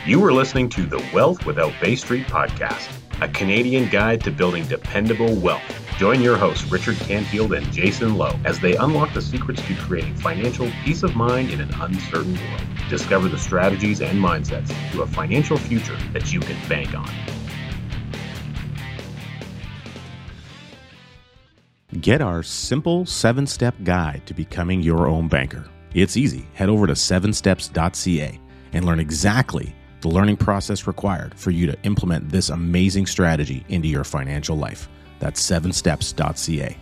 You are listening to the Wealth Without Bay Street podcast, a Canadian guide to building dependable wealth. Join your hosts, Richard Canfield and Jason Lowe, as they unlock the secrets to creating financial peace of mind in an uncertain world. Discover the strategies and mindsets to a financial future that you can bank on. Get our simple 7-step guide to becoming your own banker. It's easy. Head over to 7steps.ca and learn exactly the learning process required for you to implement this amazing strategy into your financial life. That's 7steps.ca.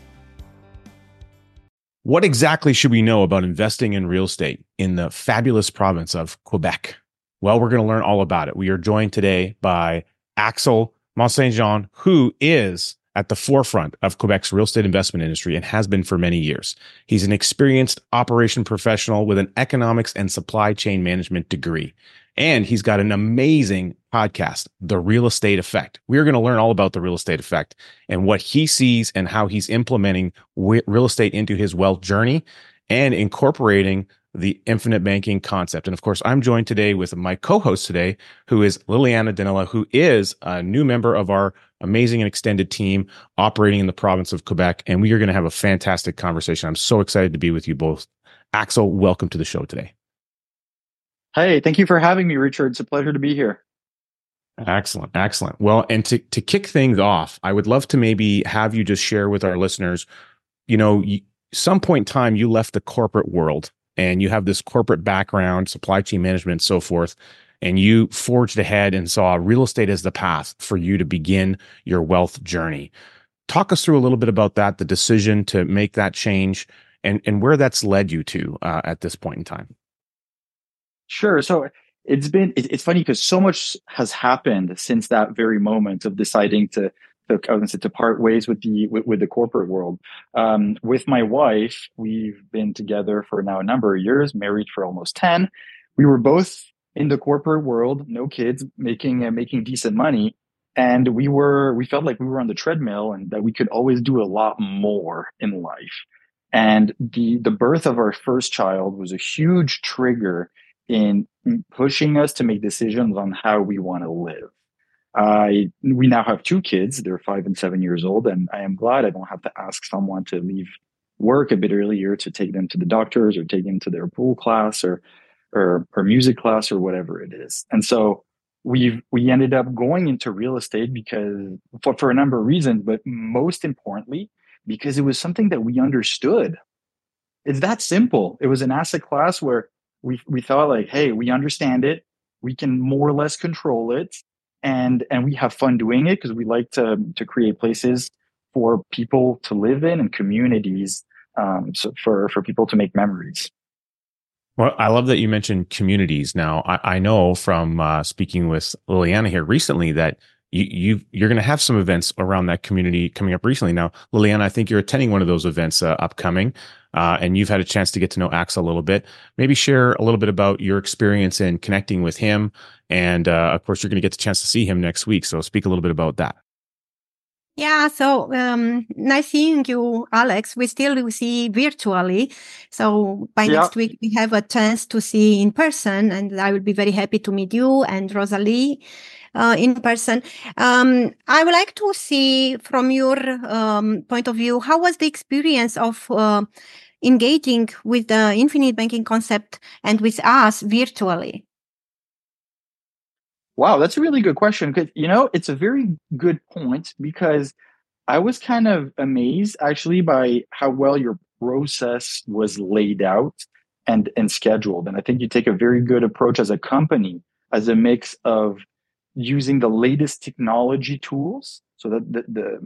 What exactly should we know about investing in real estate in the fabulous province of Quebec? Well, we're going to learn all about it. We are joined today by Axel Mont-Saint-Jean, who is at the forefront of Quebec's real estate investment industry and has been for many years. He's an experienced operation professional with an economics and supply chain management degree. And he's got an amazing podcast, The Real Estate Effect. We're going to learn all about the real estate effect and what he sees and how he's implementing real estate into his wealth journey and incorporating the infinite banking concept. And of course, I'm joined today with my co-host today, who is Liliana Danella, who is a new member of our amazing and extended team operating in the province of Quebec. And we are going to have a fantastic conversation. I'm so excited to be with you both. Axel, welcome to the show today. Hey, thank you for having me, Richard. It's a pleasure to be here. Excellent. Excellent. Well, and to kick things off, I would love to maybe have you just share with our listeners, some point in time, you left the corporate world and you have this corporate background, supply chain management, and so forth, and you forged ahead and saw real estate as the path for you to begin your wealth journey. Talk us through a little bit about that, the decision to make that change and where that's led you to at this point in time. Sure. So it's funny because so much has happened since that very moment of deciding to part ways with the corporate world. With my wife, we've been together for now a number of years, married for almost 10. We were both in the corporate world, no kids, making decent money, and we felt like we were on the treadmill and that we could always do a lot more in life. And the birth of our first child was a huge trigger in pushing us to make decisions on how we want to live. We now have 2 kids. They're 5 and 7 years old, and I am glad I don't have to ask someone to leave work a bit earlier to take them to the doctors or take them to their pool class or music class or whatever it is. And so we ended up going into real estate because for a number of reasons, but most importantly, because it was something that we understood. It's that simple. It was an asset class where we thought like, hey, we understand it. We can more or less control it. And we have fun doing it because we like to create places for people to live in and communities so for people to make memories. Well, I love that you mentioned communities. Now, I know from speaking with Liliana here recently that you're going to have some events around that community coming up recently. Now, Liliana, I think you're attending one of those events upcoming, and you've had a chance to get to know Axel a little bit. Maybe share a little bit about your experience in connecting with him. And of course, you're going to get the chance to see him next week. So speak a little bit about that. Yeah, so nice seeing you, Alex. We still see virtually. So by next week, we have a chance to see in person, and I will be very happy to meet you and Rosalie in person. I would like to see from your point of view, how was the experience of engaging with the infinite banking concept and with us virtually? Wow, that's a really good question. Because, it's a very good point because I was kind of amazed actually by how well your process was laid out and scheduled. And I think you take a very good approach as a company, as a mix of using the latest technology tools so that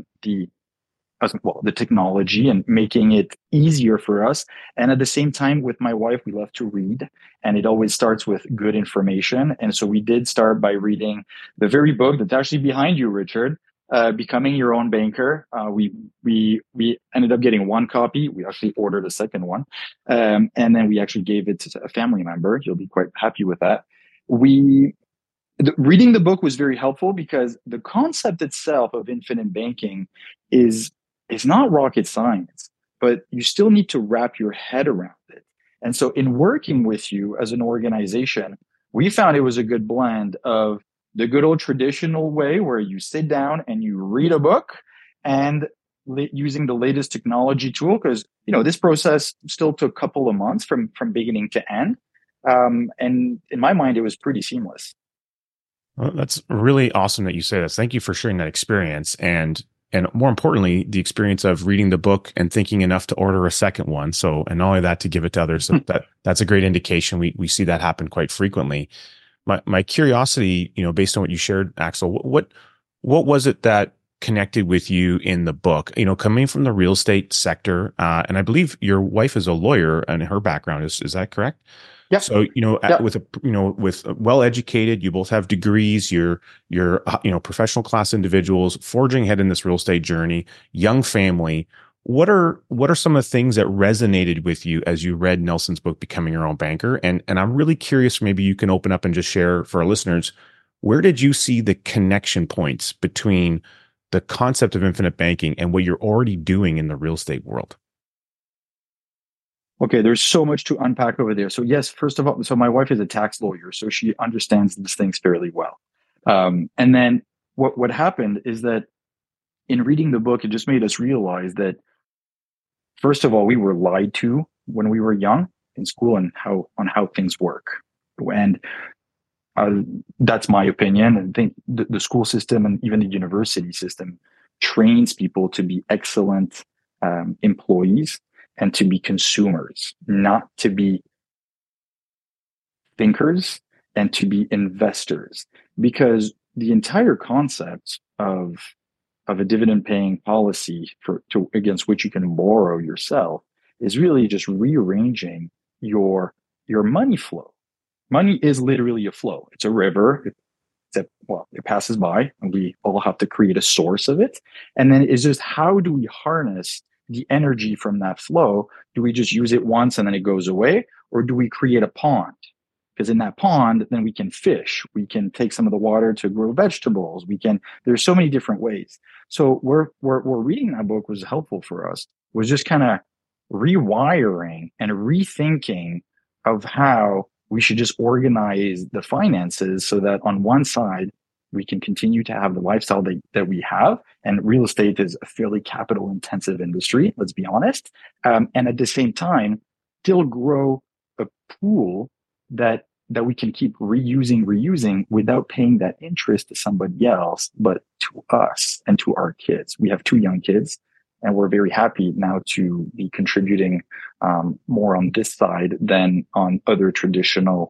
the technology and making it easier for us. And at the same time, with my wife, we love to read, and it always starts with good information. And so we did start by reading the very book that's actually behind you, Richard, Becoming Your Own Banker. We ended up getting 1 copy. We actually ordered a second one. And then we actually gave it to a family member. You'll be quite happy with that. Reading the book was very helpful because the concept itself of infinite banking is not rocket science, but you still need to wrap your head around it. And so in working with you as an organization, we found it was a good blend of the good old traditional way where you sit down and you read a book, and using the latest technology tool, because this process still took a couple of months from beginning to end, and in my mind it was pretty seamless. Well, that's really awesome that you say this. Thank you for sharing that experience, and more importantly, the experience of reading the book and thinking enough to order a second one. So, and not only that, to give it to others. That's a great indication. We see that happen quite frequently. My curiosity, based on what you shared, Axel, what was it that connected with you in the book? Coming from the real estate sector, and I believe your wife is a lawyer, and her background is that correct? Yeah. So, with well educated, you both have degrees, you're professional class individuals forging ahead in this real estate journey, young family. What are some of the things that resonated with you as you read Nelson's book, Becoming Your Own Banker? And I'm really curious, maybe you can open up and just share for our listeners, where did you see the connection points between the concept of infinite banking and what you're already doing in the real estate world? Okay, there's so much to unpack over there. So yes, first of all, so my wife is a tax lawyer, so she understands these things fairly well. And then what happened is that in reading the book, it just made us realize that, first of all, we were lied to when we were young in school on how things work. And that's my opinion. And I think the school system and even the university system trains people to be excellent employees and to be consumers, not to be thinkers and to be investors. Because the entire concept of a dividend paying policy against which you can borrow yourself is really just rearranging your money flow. Money is literally a flow. It's a river. It passes by, and we all have to create a source of it. And then it's just, how do we harness the energy from that flow? Do we just use it once and then it goes away? Or do we create a pond? Because in that pond, then we can fish. We can take some of the water to grow vegetables. There's so many different ways. So where reading that book was helpful for us was just kind of rewiring and rethinking of how we should just organize the finances so that on one side, we can continue to have the lifestyle that we have. And real estate is a fairly capital intensive industry, let's be honest. And at the same time, still grow a pool that we can keep reusing without paying that interest to somebody else, but to us and to our kids. We have 2 young kids, and we're very happy now to be contributing more on this side than on other traditional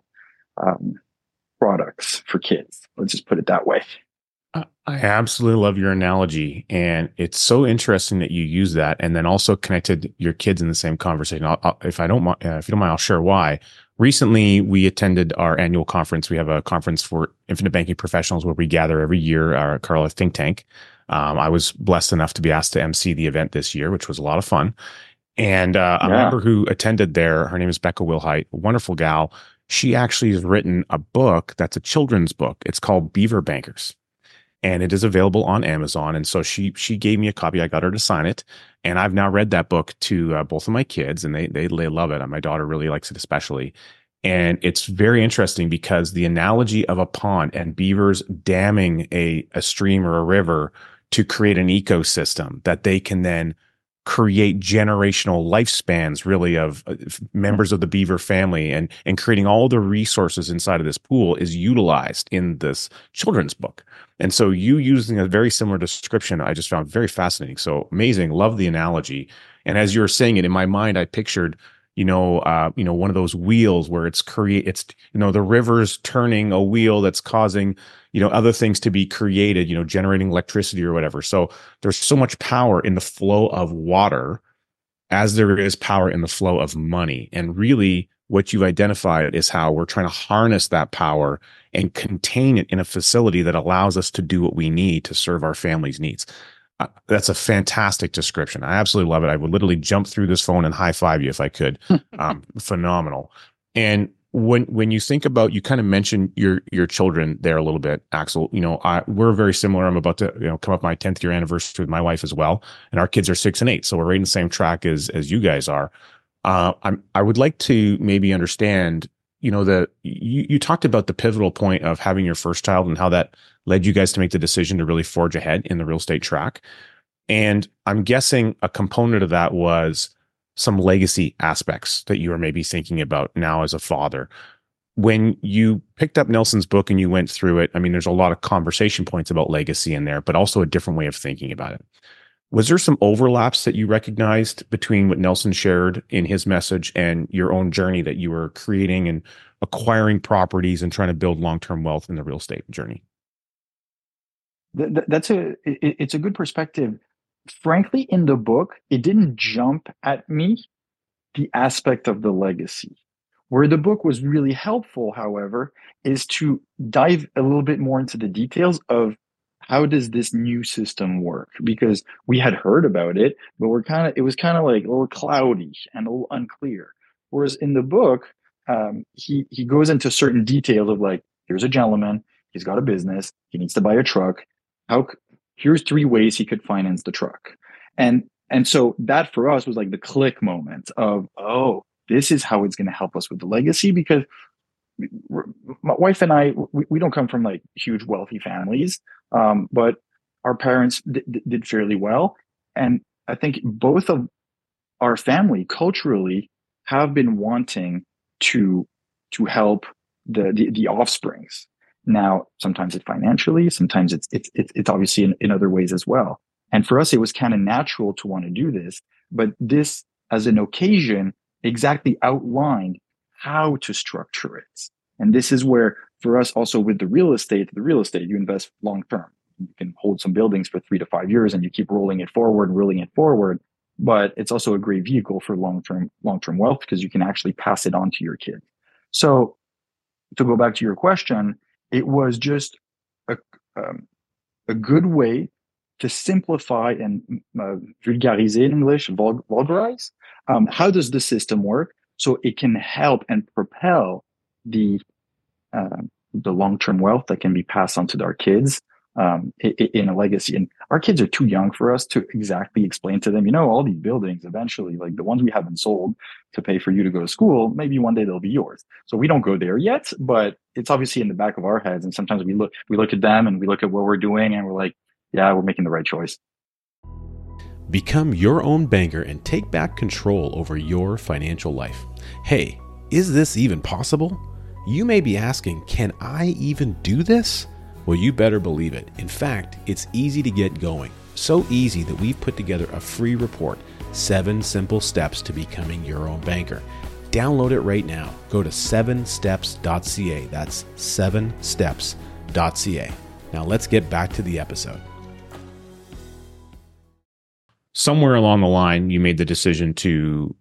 products for kids. Let's just put it that way. I absolutely love your analogy, and it's so interesting that you use that, and then also connected your kids in the same conversation. If you don't mind, I'll share why. Recently, we attended our annual conference. We have a conference for infinite banking professionals where we gather every year, our Carla think tank. I was blessed enough to be asked to MC the event this year, which was a lot of fun. And a member who attended there, her name is Becca Wilhite, a wonderful gal. She actually has written a book that's a children's book. It's called Beaver Bankers, and it is available on Amazon. And so she gave me a copy. I got her to sign it, and I've now read that book to both of my kids, and they love it. And my daughter really likes it especially. And it's very interesting because the analogy of a pond and beavers damming a stream or a river to create an ecosystem that they can then create generational lifespans really of members of the beaver family, and creating all the resources inside of this pool is utilized in this children's book. And so you using a very similar description, I just found very fascinating. So amazing. Love the analogy. And as you were saying it in my mind, I pictured, one of those wheels where it's the river's turning a wheel that's causing, other things to be created, generating electricity or whatever. So there's so much power in the flow of water as there is power in the flow of money. And really what you've identified is how we're trying to harness that power and contain it in a facility that allows us to do what we need to serve our family's needs. That's a fantastic description. I absolutely love it. I would literally jump through this phone and high five you if I could. Phenomenal. And when you think about, you kind of mentioned your children there a little bit, Axel. We're very similar. I'm about to come up my 10th year anniversary with my wife as well, and our kids are 6 and 8, so we're right in the same track as you guys are. I would like to maybe understand, you talked about the pivotal point of having your first child and how that led you guys to make the decision to really forge ahead in the real estate track. And I'm guessing a component of that was some legacy aspects that you were maybe thinking about now as a father. When you picked up Nelson's book and you went through it, I mean, there's a lot of conversation points about legacy in there, but also a different way of thinking about it. Was there some overlaps that you recognized between what Nelson shared in his message and your own journey that you were creating and acquiring properties and trying to build long-term wealth in the real estate journey? It's a good perspective. Frankly, in the book, it didn't jump at me, the aspect of the legacy. Where the book was really helpful, however, is to dive a little bit more into the details of how does this new system work? Because we had heard about it, but it was kind of like a little cloudy and a little unclear. Whereas in the book, he goes into certain details of like, here's a gentleman, he's got a business, he needs to buy a truck. Here's 3 ways he could finance the truck. And so that for us was like the click moment of, oh, this is how it's going to help us with the legacy, because my wife and I, we don't come from like huge wealthy families, but our parents did fairly well. And I think both of our family culturally have been wanting to help the offsprings. Now, sometimes it's financially, sometimes it's obviously in other ways as well. And for us, it was kind of natural to want to do this, but this as an occasion exactly outlined how to structure it. And this is where, for us also with the real estate, you invest long term. You can hold some buildings for 3 to 5 years and you keep rolling it forward. But it's also a great vehicle for long-term wealth because you can actually pass it on to your kids. So to go back to your question, it was just a good way to simplify and vulgariser in English, vulgarize. How does the system work? So it can help and propel the long-term wealth that can be passed on to our kids in a legacy. And our kids are too young for us to exactly explain to them, all these buildings eventually, like the ones we haven't sold to pay for you to go to school, maybe one day they'll be yours. So we don't go there yet, but it's obviously in the back of our heads. And sometimes we look at them and we look at what we're doing and we're like, yeah, we're making the right choice. Become your own banker and take back control over your financial life. Hey, is this even possible? You may be asking, can I even do this? Well, you better believe it. In fact, it's easy to get going. So easy that we've put together a free report, 7 simple steps to becoming your own banker. Download it right now. Go to 7steps.ca. That's 7steps.ca. Now let's get back to the episode. Somewhere along the line, you made the decision to,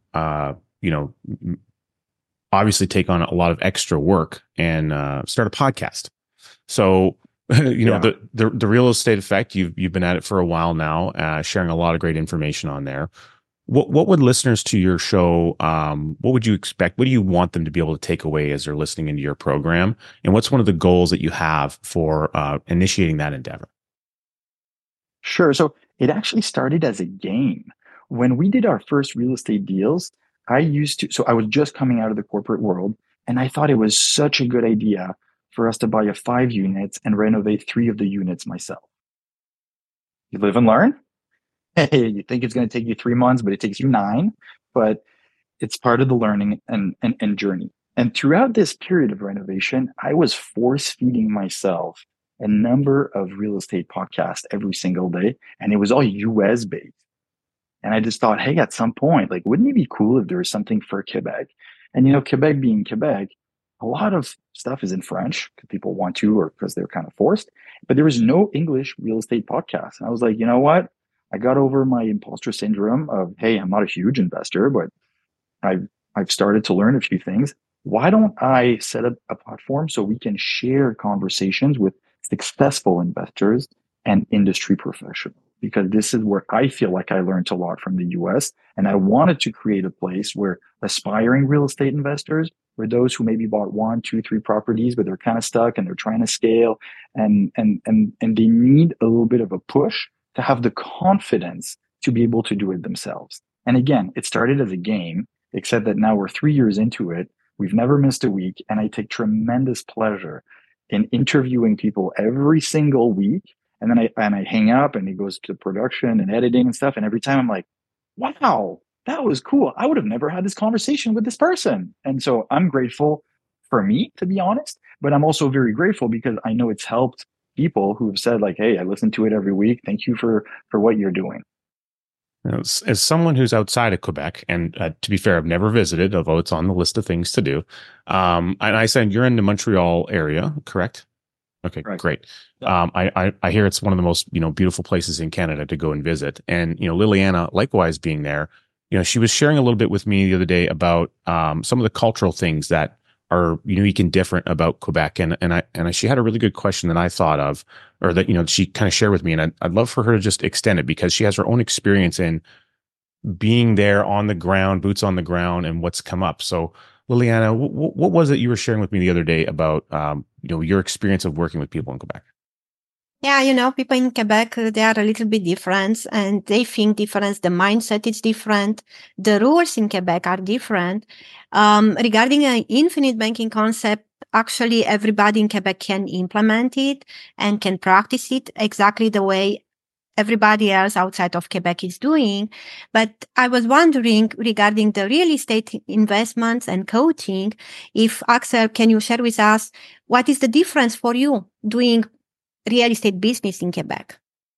obviously take on a lot of extra work and start a podcast. So, the Real Estate Effect, you've been at it for a while now, sharing a lot of great information on there. What would listeners to your show, what would you expect? What do you want them to be able to take away as they're listening into your program? And what's one of the goals that you have for initiating that endeavor? Sure. So it actually started as a game. When we did our first real estate deals, I was just coming out of the corporate world, and I thought it was such a good idea for us to buy a 5 units and renovate 3 of the units myself. You live and learn. Hey, you think it's going to take you 3 months, but it takes you 9. But it's part of the learning and journey. And throughout this period of renovation, I was force feeding myself a number of real estate podcasts every single day, and it was all US based. And I just thought, hey, at some point, like, wouldn't it be cool if there was something for Quebec? And, Quebec being Quebec, a lot of stuff is in French because people want to or because they're kind of forced. But there was no English real estate podcast. And I was like, you know what? I got over my imposter syndrome of, hey, I'm not a huge investor, but I've started to learn a few things. Why don't I set up a platform so we can share conversations with successful investors and industry professionals? Because this is where I feel like I learned a lot from the US. And I wanted to create a place where aspiring real estate investors, or those who maybe bought 1, 2, 3 properties, but they're kind of stuck and they're trying to scale and they need a little bit of a push to have the confidence to be able to do it themselves. And again, it started as a game, except that now we're 3 years into it. We've never missed a week. And I take tremendous pleasure in interviewing people every single week. And then I hang up and it goes to production and editing and stuff. And every time I'm like, wow, that was cool. I would have never had this conversation with this person. And so I'm grateful for me, to be honest, but I'm also very grateful because I know it's helped people who have said like, hey, I listen to it every week. Thank you for what you're doing. As someone who's outside of Quebec, and to be fair, I've never visited, although it's on the list of things to do. And I said you're in the Montreal area, correct? Okay, right. Great. I hear it's one of the most, beautiful places in Canada to go and visit. And, Liliana, likewise being there, she was sharing a little bit with me the other day about some of the cultural things that are unique and different about Quebec. And she had a really good question that I thought of, or that, she kind of shared with me. And I'd love for her to just extend it because she has her own experience in being there on the ground, boots on the ground, and what's come up. So Liliana, what was it you were sharing with me the other day about, your experience of working with people in Quebec? Yeah, people in Quebec, they are a little bit different and they think different. The mindset is different. The rules in Quebec are different. Regarding an infinite banking concept, actually everybody in Quebec can implement it and can practice it exactly the way everybody else outside of Quebec is doing. But I was wondering regarding the real estate investments and coaching, if Axel, can you share with us what is the difference for you doing real estate business in Quebec?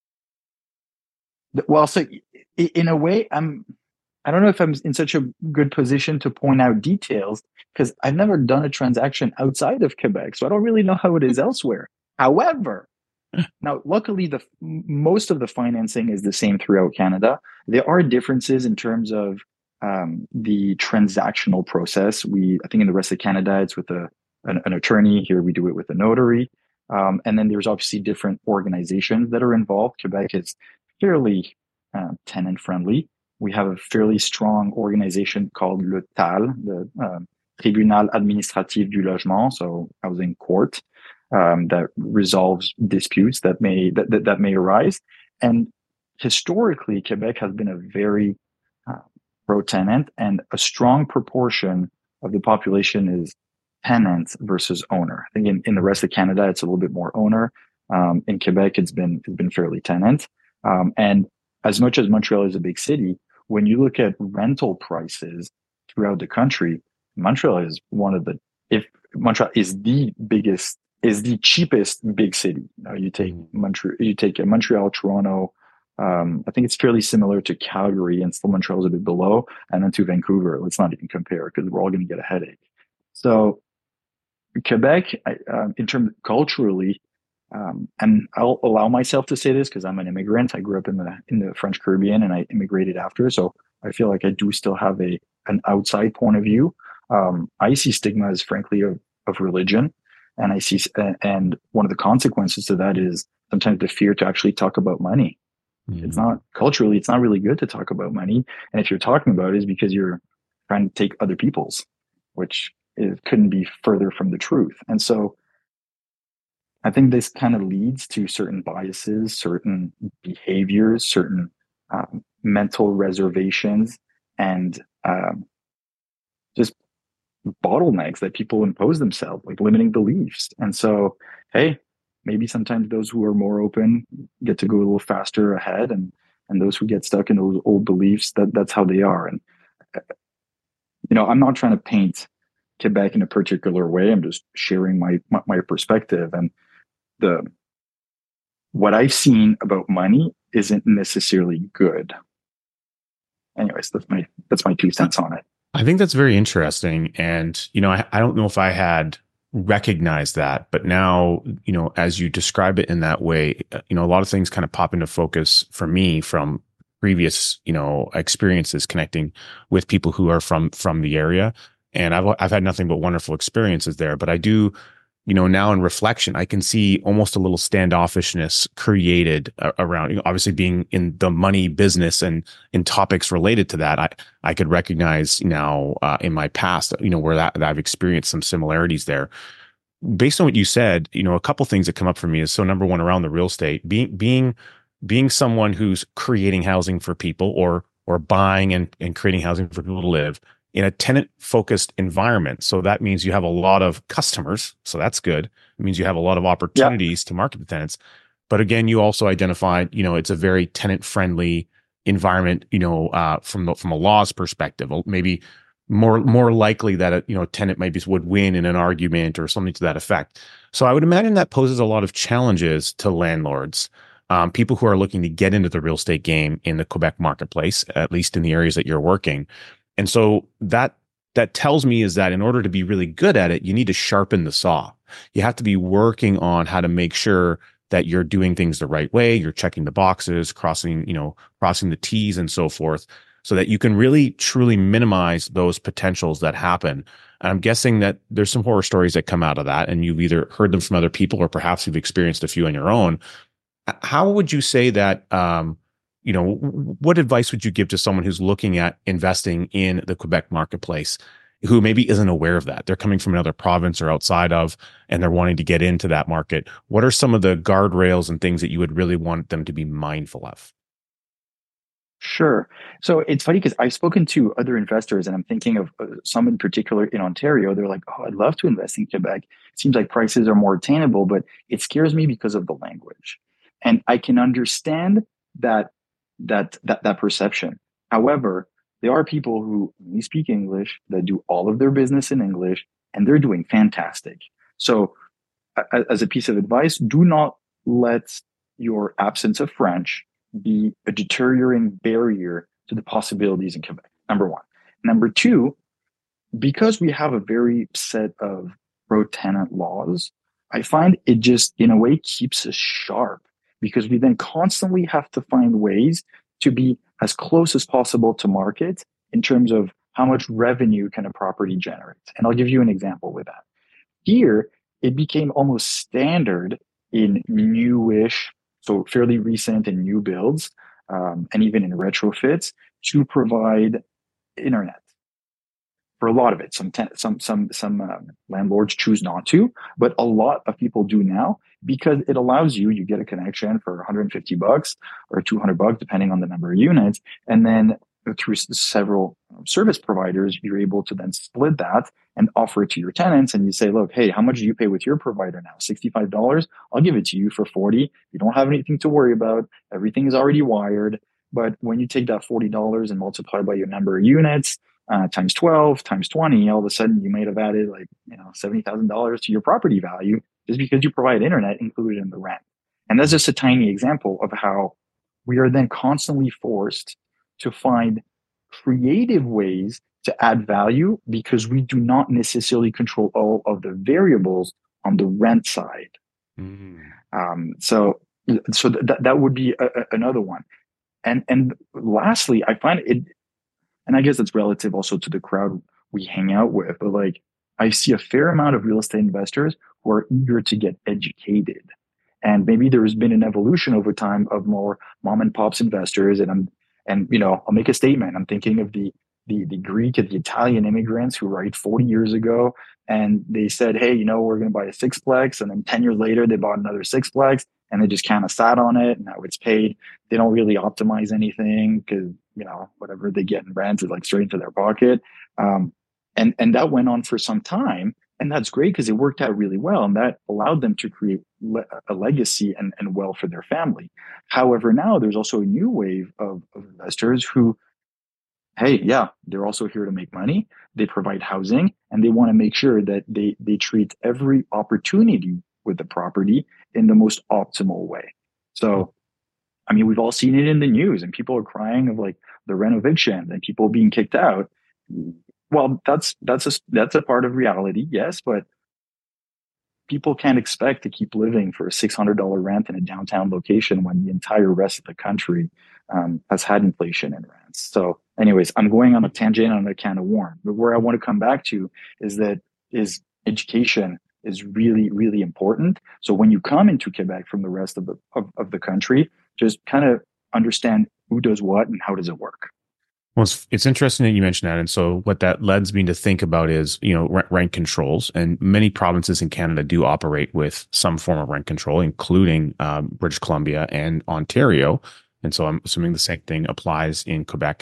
Well, so in a way, I don't know if I'm in such a good position to point out details because I've never done a transaction outside of Quebec. So I don't really know how it is elsewhere. However, now, luckily, most of the financing is the same throughout Canada. There are differences in terms of the transactional process. I think in the rest of Canada, it's with an attorney. Here, we do it with a notary. And then there's obviously different organizations that are involved. Quebec is fairly tenant friendly. We have a fairly strong organization called le TAL, the Tribunal Administratif du Logement, so housing court, that resolves disputes that may arise. And historically, Quebec has been a very pro-tenant, and a strong proportion of the population is tenant versus owner. I think in the rest of Canada, it's a little bit more owner. In Quebec, it's been fairly tenant. And as much as Montreal is a big city, when you look at rental prices throughout the country, Montreal is Montreal is the cheapest big city. You take Montreal, Toronto. I think it's fairly similar to Calgary, and still Montreal is a bit below, and then to Vancouver. Let's not even compare because we're all going to get a headache. So Quebec, in terms culturally, and I'll allow myself to say this because I'm an immigrant. I grew up in the French Caribbean, and I immigrated after, so I feel like I do still have an outside point of view. I see stigma as frankly of religion, and and one of the consequences to that is sometimes the fear to actually talk about money. Mm-hmm. It's not culturally, it's not really good to talk about money, and if you're talking about it, it's because you're trying to take other people's, which it couldn't be further from the truth. And so I think this kind of leads to certain biases, certain behaviors, certain mental reservations, and just bottlenecks that people impose themselves, like limiting beliefs. And so, hey, maybe sometimes those who are more open get to go a little faster ahead, and those who get stuck in those old beliefs, that's how they are. And I'm not trying to paint Quebec in a particular way. I'm just sharing my perspective, and what I've seen about money isn't necessarily good. Anyways, that's my 2 cents on it. I think that's very interesting, and I don't know if I had recognized that, but now as you describe it in that way, a lot of things kind of pop into focus for me from previous experiences connecting with people who are from the area. And I've had nothing but wonderful experiences there. But I do, now in reflection, I can see almost a little standoffishness created around, obviously being in the money business and in topics related to that. I could recognize now in my past, where that I've experienced some similarities there. Based on what you said, a couple things that come up for me is, so number one, around the real estate, being someone who's creating housing for people or buying and creating housing for people to live, in a tenant-focused environment. So that means you have a lot of customers. So that's good. It means you have a lot of opportunities to market to tenants. But again, you also identified, it's a very tenant-friendly environment, from a law's perspective. Maybe more likely that a tenant would win in an argument or something to that effect. So I would imagine that poses a lot of challenges to landlords, people who are looking to get into the real estate game in the Quebec marketplace, at least in the areas that you're working. And so that tells me is that in order to be really good at it, you need to sharpen the saw. You have to be working on how to make sure that you're doing things the right way. You're checking the boxes, crossing the T's and so forth, so that you can really truly minimize those potentials that happen. And I'm guessing that there's some horror stories that come out of that, and you've either heard them from other people or perhaps you've experienced a few on your own. How would you say that, what advice would you give to someone who's looking at investing in the Quebec marketplace, who maybe isn't aware of that? They're coming from another province or outside of, and they're wanting to get into that market. What are some of the guardrails and things that you would really want them to be mindful of? Sure. So it's funny because I've spoken to other investors, and I'm thinking of some in particular in Ontario. They're like, "Oh, I'd love to invest in Quebec. It seems like prices are more attainable, but it scares me because of the language." And I can understand that perception. However, there are people who only speak English, that do all of their business in English, and they're doing fantastic. So, as a piece of advice, do not let your absence of French be a deteriorating barrier to the possibilities in Quebec. Number one. Number two, because we have a very set of pro-tenant laws, I find it just, in a way, keeps us sharp, because we then constantly have to find ways to be as close as possible to market in terms of how much revenue can a property generate. And I'll give you an example with that. Here, it became almost standard in newish, so fairly recent and new builds, and even in retrofits, to provide internet. For a lot of it, some landlords choose not to, but a lot of people do now, because it allows you get a connection for $150 or $200, depending on the number of units, and then through several service providers, you're able to then split that and offer it to your tenants. And you say, look, hey, how much do you pay with your provider now? $65? I'll give it to you for $40. You don't have anything to worry about. Everything is already wired. But when you take that $40 and multiply by your number of units, times 12, times 20, all of a sudden you might have added $70,000 to your property value, just because you provide internet included in the rent. And that's just a tiny example of how we are then constantly forced to find creative ways to add value, because we do not necessarily control all of the variables on the rent side. So that would be another one. And lastly, I find it, and I guess it's relative also to the crowd we hang out with, but I see a fair amount of real estate investors who are eager to get educated. And maybe there has been an evolution over time of more mom and pops investors. And I'll make a statement. I'm thinking of the Greek and the Italian immigrants who arrived 40 years ago, and they said, hey, we're going to buy a sixplex. And then 10 years later, they bought another sixplex, and they just kind of sat on it. And now it's paid. They don't really optimize anything, because, whatever they get in rent is straight into their pocket. And that went on for some time. And that's great, because it worked out really well. And that allowed them to create a legacy and wealth for their family. However, now there's also a new wave of investors who, hey, yeah, they're also here to make money. They provide housing, and they want to make sure that they treat every opportunity with the property in the most optimal way. So, we've all seen it in the news, and people are crying of the rent eviction and people being kicked out. Well, that's a part of reality, yes, but people can't expect to keep living for a $600 rent in a downtown location when the entire rest of the country has had inflation in rents. So anyways, I'm going on a tangent on a can of worms, but where I want to come back to is education is really, really important. So when you come into Quebec from the rest of the country, just kind of understand who does what and how does it work. Well, it's interesting that you mentioned that. And so what that leads me to think about is, rent controls. And many provinces in Canada do operate with some form of rent control, including British Columbia and Ontario. And so I'm assuming the same thing applies in Quebec.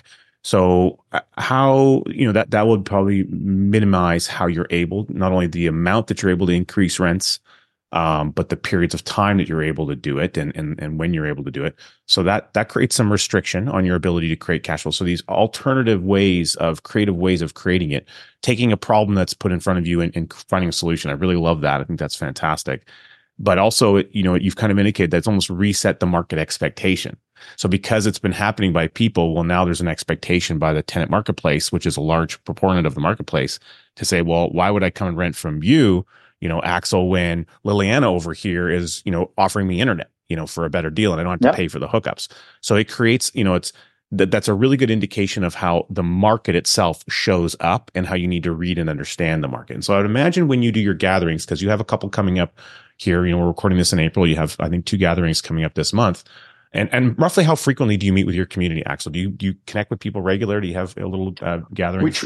So how, that would probably minimize how you're able, not only the amount that you're able to increase rents, but the periods of time that you're able to do it and when you're able to do it. So that creates some restriction on your ability to create cash flow. So these alternative ways of creative ways of creating it, taking a problem that's put in front of you and finding a solution. I really love that. I think that's fantastic. But also, you've kind of indicated that it's almost reset the market expectation. So because it's been happening by people, well, now there's an expectation by the tenant marketplace, which is a large proponent of the marketplace, to say, well, why would I come and rent from you, Axel, when Liliana over here is, offering me internet, for a better deal, and I don't have to pay for the hookups. So it creates, that's a really good indication of how the market itself shows up and how you need to read and understand the market. And so I would imagine when you do your gatherings, because you have a couple coming up here, we're recording this in April. You have, I think, 2 gatherings coming up this month. And roughly how frequently do you meet with your community, Axel? Do you connect with people regularly? Do you have a little gathering?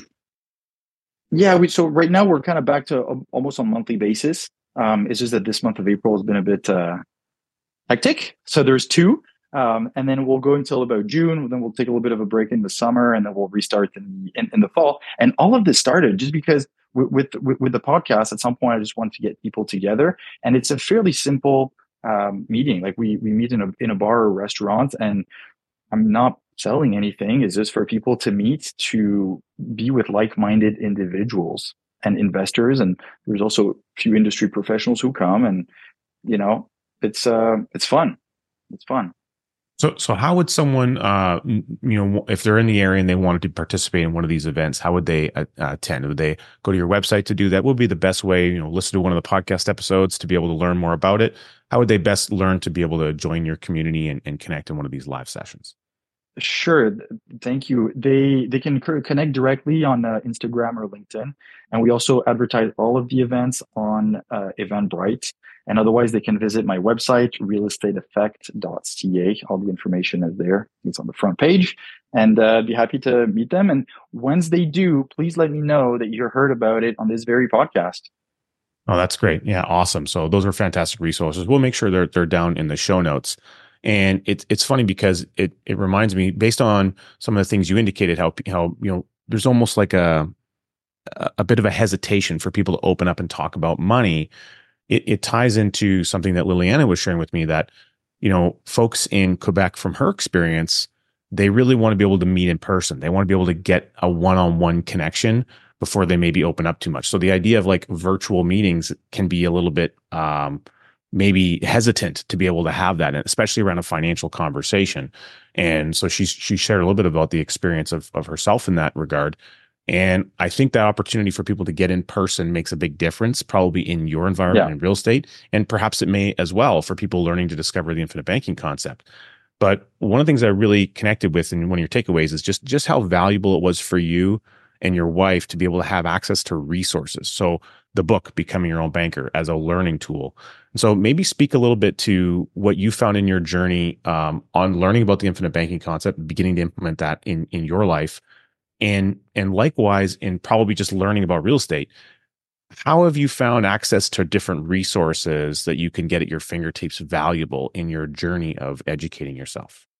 So right now we're kind of back to almost on a monthly basis. It's just that this month of April has been a bit hectic. So there's 2. And then we'll go until about June. Then we'll take a little bit of a break in the summer, and then we'll restart in the fall. And all of this started just because with the podcast, at some point, I just wanted to get people together, and it's a fairly simple meeting. Like we meet in a bar or restaurant, and I'm not selling anything. It's just for people to meet, to be with like-minded individuals and investors. And there's also a few industry professionals who come, and it's fun. It's fun. So how would someone, if they're in the area and they wanted to participate in one of these events, how would they attend? Would they go to your website to do that? What would be the best way, listen to one of the podcast episodes to be able to learn more about it? How would they best learn to be able to join your community and connect in one of these live sessions? Sure. Thank you. They can connect directly on Instagram or LinkedIn. And we also advertise all of the events on Eventbrite. And otherwise, they can visit my website, realestateeffect.ca. All the information is there. It's on the front page. And I'd be happy to meet them. And once they do, please let me know that you heard about it on this very podcast. Oh, that's great. Yeah, awesome. So those are fantastic resources. We'll make sure they're down in the show notes. And it's funny because it reminds me, based on some of the things you indicated, how there's almost like a bit of a hesitation for people to open up and talk about money. It ties into something that Liliana was sharing with me, that folks in Quebec, from her experience, they really want to be able to meet in person. They want to be able to get a one-on-one connection before they maybe open up too much. So the idea of like virtual meetings can be a little bit maybe hesitant to be able to have that, especially around a financial conversation. And so she shared a little bit about the experience of herself in that regard. And I think that opportunity for people to get in person makes a big difference, probably in your environment in real estate. And perhaps it may as well for people learning to discover the infinite banking concept. But one of the things I really connected with in one of your takeaways is just how valuable it was for you and your wife to be able to have access to resources. So the book, Becoming Your Own Banker, as a learning tool. And so maybe speak a little bit to what you found in your journey on learning about the infinite banking concept, beginning to implement that in your life. And likewise, in probably just learning about real estate, how have you found access to different resources that you can get at your fingertips valuable in your journey of educating yourself?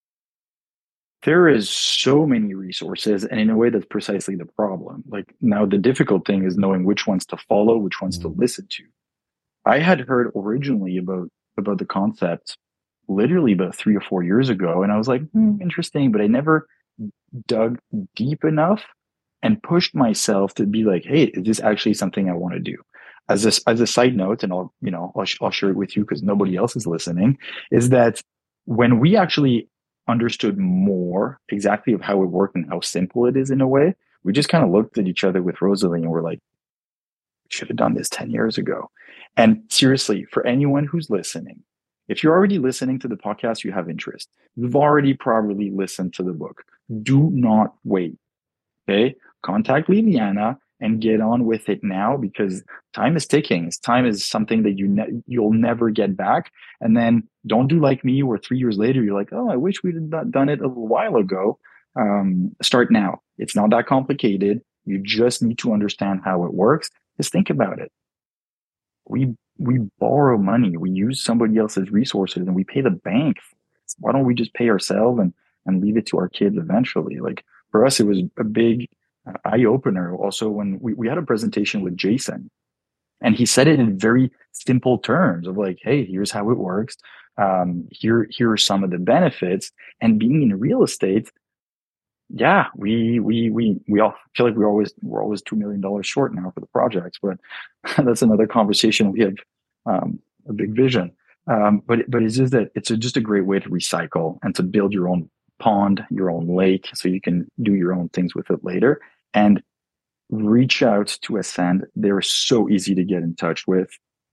There is so many resources, and in a way, that's precisely the problem. Like, now the difficult thing is knowing which ones to follow, which ones to listen to. I had heard originally about the concept literally about 3 or 4 years ago, and I was like, interesting, but I never dug deep enough and pushed myself to be like, hey, is this actually something I want to do? As a side note, and I'll share it with you because nobody else is listening, is that when we actually understood more exactly of how it worked and how simple it is in a way, we just kind of looked at each other with Rosalie and we're like, we should have done this 10 years ago. And seriously, for anyone who's listening, if you're already listening to the podcast, you have interest. You've already probably listened to the book. Do not wait. Okay? Contact Liliana and get on with it now, because time is ticking. Time is something that you'll never get back. And then don't do like me, where 3 years later, you're like, oh, I wish we'd done it a little while ago. Start now. It's not that complicated. You just need to understand how it works. Just think about it. We borrow money. We use somebody else's resources and we pay the bank. Why don't we just pay ourselves and leave it to our kids eventually? Like, for us, it was a big eye opener. Also, when we had a presentation with Jason, and he said it in very simple terms of like, hey, here's how it works. Here are some of the benefits. And being in real estate, yeah, we all feel like we're always $2 million short now for the projects, but that's another conversation. We have a big vision, but it's just that it's just a great way to recycle and to build your own pond, your own lake, so you can do your own things with it later. And reach out to Ascend. They're so easy to get in touch with.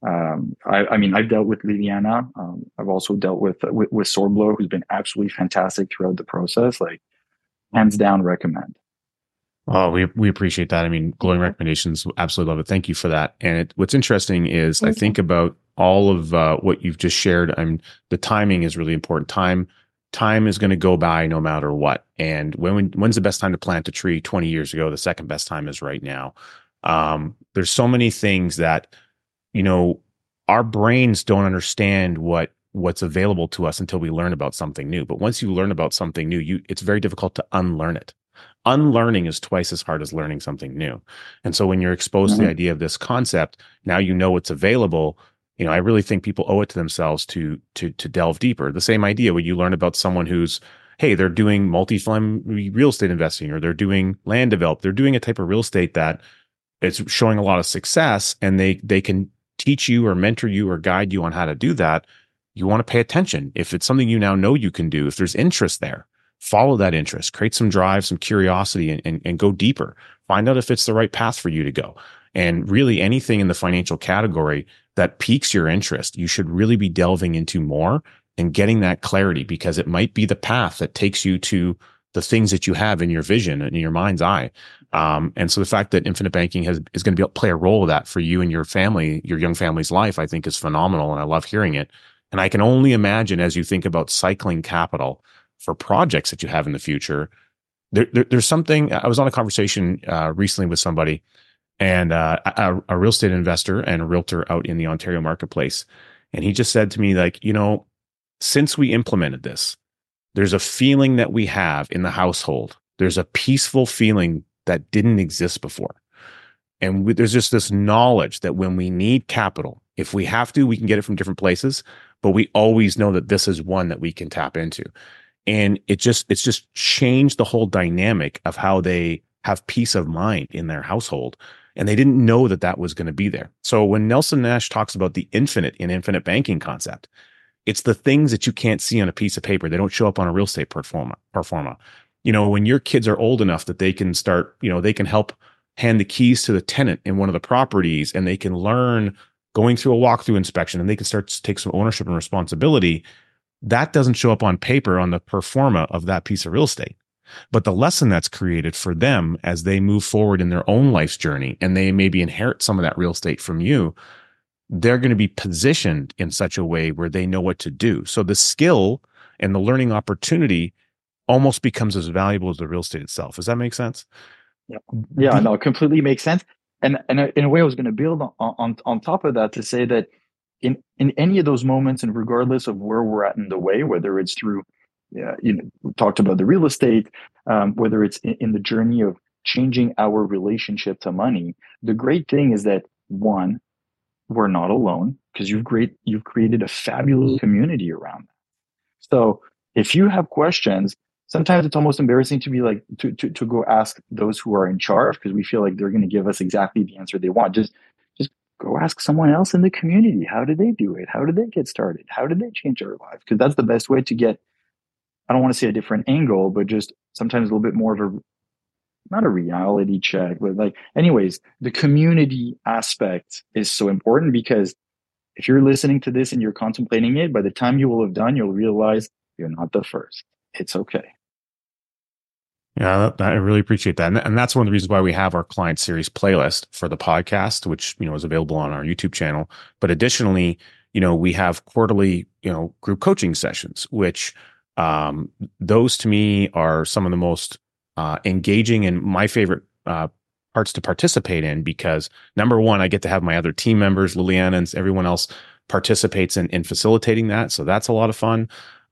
I mean, I've dealt with Liliana. I've also dealt with Sorblo, who's been absolutely fantastic throughout the process. Like, hands down, recommend. Oh, we appreciate that. I mean, glowing recommendations. Absolutely love it. Thank you for that. And what's interesting is I think about all of what you've just shared. The timing is really important. Time is going to go by no matter what. And when's the best time to plant a tree? 20 years ago. The second best time is right now. There's so many things that, our brains don't understand what's available to us until we learn about something new. But once you learn about something new, it's very difficult to unlearn it. Unlearning is twice as hard as learning something new. And so when you're exposed to the idea of this concept, now you know what's available. I really think people owe it to themselves to delve deeper. The same idea when you learn about someone who's, hey, they're doing multifamily real estate investing, or they're doing land develop. They're doing a type of real estate that it's showing a lot of success, and they can teach you or mentor you or guide you on how to do that. You want to pay attention. If it's something you now know you can do, if there's interest there, follow that interest, create some drive, some curiosity, and go deeper. Find out if it's the right path for you to go. And really anything in the financial category that piques your interest, you should really be delving into more and getting that clarity, because it might be the path that takes you to the things that you have in your vision and in your mind's eye. And so the fact that infinite banking is going to be able to play a role of that for you and your family, your young family's life, I think is phenomenal. And I love hearing it. And I can only imagine, as you think about cycling capital for projects that you have in the future, there's something. I was on a conversation recently with somebody, and a real estate investor and a realtor out in the Ontario marketplace. And he just said to me, like, since we implemented this, there's a feeling that we have in the household. There's a peaceful feeling that didn't exist before. And there's just this knowledge that when we need capital, if we have to, we can get it from different places, but we always know that this is one that we can tap into. And it's just changed the whole dynamic of how they have peace of mind in their household. And they didn't know that was going to be there. So when Nelson Nash talks about the infinite in infinite banking concept, it's the things that you can't see on a piece of paper. They don't show up on a real estate pro forma. When your kids are old enough that they can start, they can help hand the keys to the tenant in one of the properties, and they can learn going through a walkthrough inspection, and they can start to take some ownership and responsibility. That doesn't show up on paper on the pro forma of that piece of real estate. But the lesson that's created for them as they move forward in their own life's journey, and they maybe inherit some of that real estate from you, they're going to be positioned in such a way where they know what to do. So the skill and the learning opportunity almost becomes as valuable as the real estate itself. Does that make sense? Yeah, no, it completely makes sense. And in a way, I was going to build on top of that to say that in any of those moments, and regardless of where we're at in the way, whether it's through, we talked about the real estate, whether it's in the journey of changing our relationship to money, the great thing is that, one, we're not alone, because you've created a fabulous community around that. So if you have questions, sometimes it's almost embarrassing to be like to go ask those who are in charge, because we feel like they're going to give us exactly the answer they want. Just go ask someone else in the community. How did they do it? How did they get started? How did they change their life? Because that's the best way to get, I don't want to say a different angle, but just sometimes a little bit more of not a reality check, but anyways, the community aspect is so important, because if you're listening to this and you're contemplating it, by the time you will have done, you'll realize you're not the first. It's okay. Yeah, I really appreciate that. And that's one of the reasons why we have our client series playlist for the podcast, which, is available on our YouTube channel. But additionally, we have quarterly, group coaching sessions, which those to me are some of the most engaging and my favorite parts to participate in, because number one, I get to have my other team members, Liliana and everyone else participates in facilitating that. So that's a lot of fun.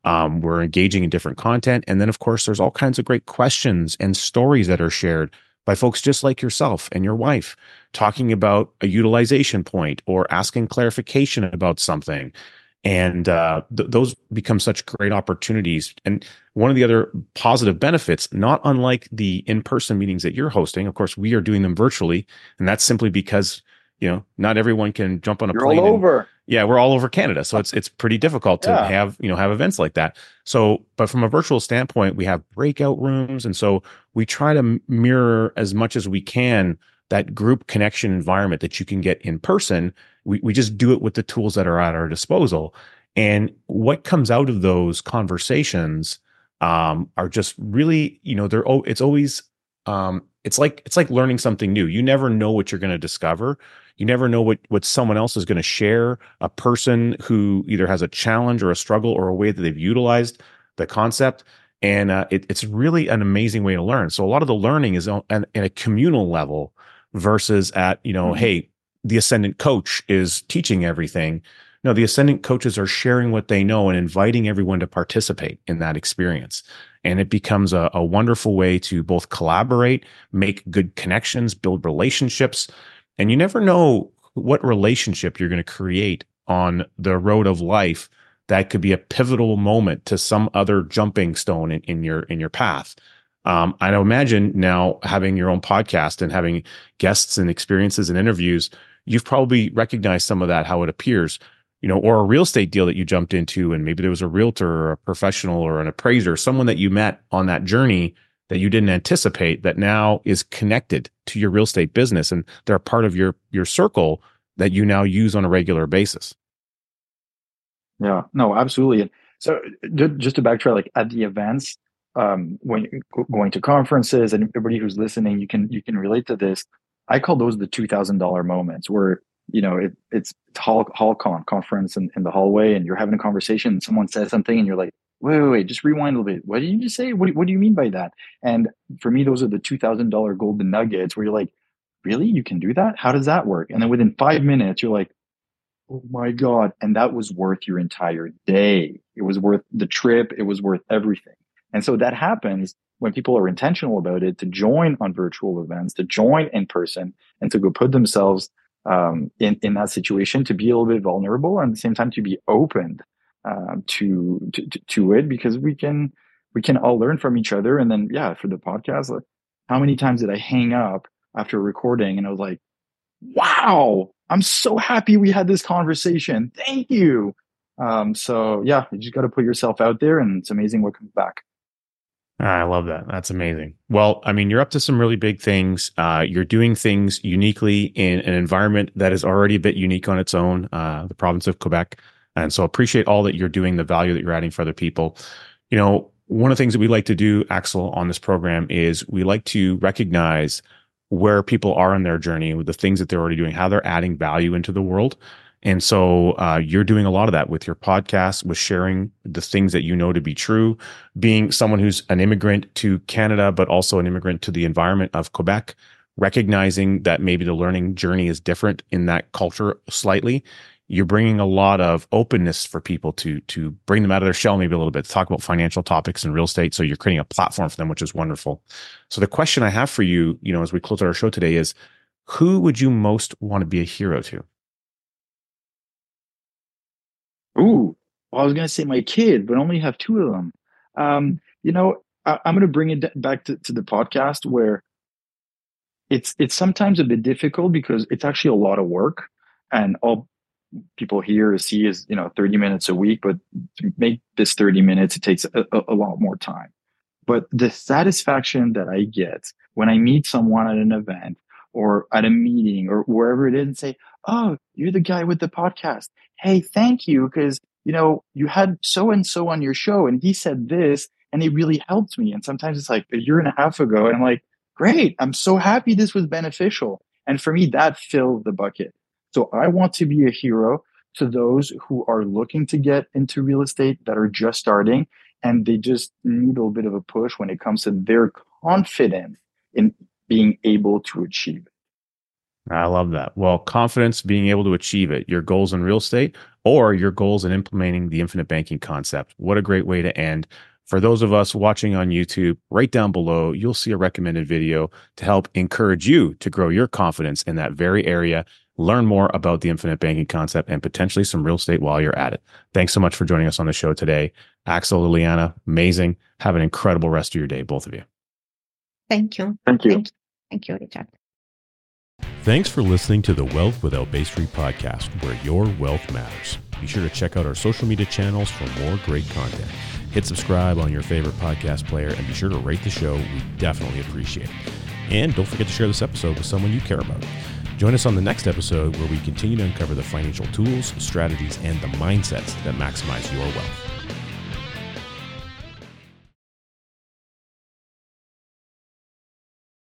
We're engaging in different content. And then, of course, there's all kinds of great questions and stories that are shared by folks just like yourself and your wife, talking about a utilization point or asking clarification about something. And those become such great opportunities. And one of the other positive benefits, not unlike the in-person meetings that you're hosting, of course, we are doing them virtually. And that's simply because, not everyone can jump on a You're plane. All over. Yeah, we're all over Canada. So it's pretty difficult to have events like that. So, but from a virtual standpoint, we have breakout rooms. And so we try to mirror as much as we can that group connection environment that you can get in person. We just do it with the tools that are at our disposal. And what comes out of those conversations are just really, it's always, it's like learning something new. You never know what you're going to discover. You never know what someone else is going to share, a person who either has a challenge or a struggle or a way that they've utilized the concept. And it's really an amazing way to learn. So a lot of the learning is at a communal level versus at, hey, the ascendant coach is teaching everything. No, the ascendant coaches are sharing what they know and inviting everyone to participate in that experience. And it becomes a wonderful way to both collaborate, make good connections, build relationships. And you never know what relationship you're going to create on the road of life that could be a pivotal moment to some other jumping stone in your path. I imagine now having your own podcast and having guests and experiences and interviews, you've probably recognized some of that, how it appears, or a real estate deal that you jumped into, and maybe there was a realtor or a professional or an appraiser, someone that you met on that journey that you didn't anticipate that now is connected to your real estate business, and they're a part of your circle that you now use on a regular basis. Yeah, no, absolutely. And so just to backtrack, like at the events, when you're going to conferences, and everybody who's listening, you can relate to this. I call those the $2,000 moments where, it's hall conference in the hallway, and you're having a conversation and someone says something and you're like, wait, just rewind a little bit. What did you just say? What do you mean by that? And for me, those are the $2,000 golden nuggets where you're like, really? You can do that? How does that work? And then within 5 minutes, you're like, oh my God. And that was worth your entire day. It was worth the trip. It was worth everything. And so that happens when people are intentional about it, to join on virtual events, to join in person, and to go put themselves in that situation, to be a little bit vulnerable, and at the same time to be open to it, because we can all learn from each other. And then, for the podcast, like, how many times did I hang up after recording and I was like, wow, I'm so happy we had this conversation. Thank you. So you just got to put yourself out there, and it's amazing what comes back. I love that. That's amazing. Well, I mean, you're up to some really big things. You're doing things uniquely in an environment that is already a bit unique on its own, the province of Quebec. And so appreciate all that you're doing, the value that you're adding for other people. One of the things that we like to do, Axel, on this program is we like to recognize where people are in their journey with the things that they're already doing, how they're adding value into the world. And so you're doing a lot of that with your podcast, with sharing the things that you know to be true, being someone who's an immigrant to Canada, but also an immigrant to the environment of Quebec, recognizing that maybe the learning journey is different in that culture slightly. You're bringing a lot of openness for people to bring them out of their shell maybe a little bit, to talk about financial topics and real estate. So you're creating a platform for them, which is wonderful. So the question I have for you, as we close our show today is, who would you most want to be a hero to? Ooh, well, I was going to say my kid, but I only have two of them. I'm going to bring it back to the podcast, where it's sometimes a bit difficult because it's actually a lot of work, and all people here see is 30 minutes a week, but to make this 30 minutes, it takes a lot more time. But the satisfaction that I get when I meet someone at an event or at a meeting or wherever it is, and say, oh, you're the guy with the podcast. Hey, thank you. Because, you had so-and-so on your show and he said this and it really helped me. And sometimes it's like a year and a half ago. And I'm like, great. I'm so happy this was beneficial. And for me, that filled the bucket. So I want to be a hero to those who are looking to get into real estate, that are just starting, and they just need a little bit of a push when it comes to their confidence in being able to achieve it. I love that. Well, confidence, being able to achieve it, your goals in real estate or your goals in implementing the infinite banking concept. What a great way to end. For those of us watching on YouTube, right down below, you'll see a recommended video to help encourage you to grow your confidence in that very area, learn more about the infinite banking concept, and potentially some real estate while you're at it. Thanks so much for joining us on the show today. Axel, Liliana, amazing. Have an incredible rest of your day, both of you. Thank you. Thank you. Thank you, Richard. Thanks for listening to the Wealth Without Bay Street podcast, where your wealth matters. Be sure to check out our social media channels for more great content. Hit subscribe on your favorite podcast player and be sure to rate the show. We definitely appreciate it. And don't forget to share this episode with someone you care about. Join us on the next episode where we continue to uncover the financial tools, strategies, and the mindsets that maximize your wealth.